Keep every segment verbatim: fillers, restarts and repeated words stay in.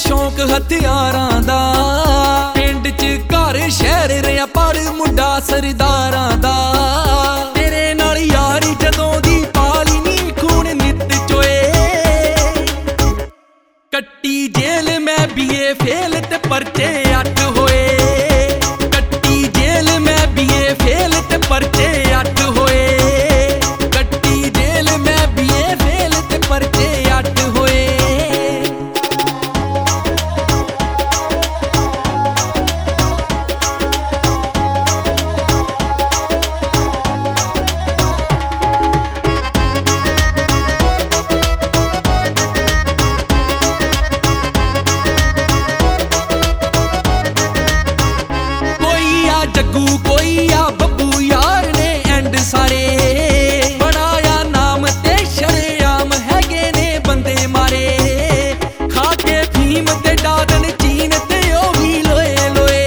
शौक हथियारां दा। पिंड च घर शहर रिया पर मुंडा सरदारां दा। तेरे नाल यारी जदों दी पाली नी खून नित चोए। कट्टी जेल मैं बीए फेल ते परचे अट होए। कट्टी जेल मैं बीए फेल ते परचे अट होए। कट्टी जेल मैं बीए फेल ते परचे अट होए। जग्गू कोई आ बब्बू यार ने एंड सारे बनाया नाम ते शरेआम हैगे ने बंदे मारे। खाके फीम ते डादन चीन ते ओही लोए लोए।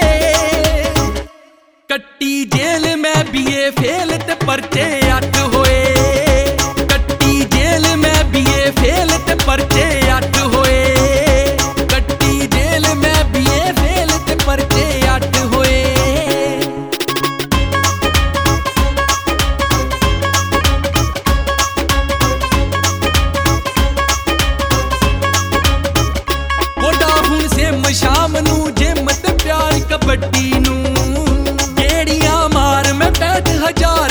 कट्टी जेल मैं बीए फेल ते परचे अट होए। कट्टी जेल मैं बीए फेल ते परचे अट होए। कट्टी जेल मैं बीए फेल ते परचे अट होए। शाम नू जिम ते प्यार कबड्डी नू गेड़ियां मार मैं पैठ हजार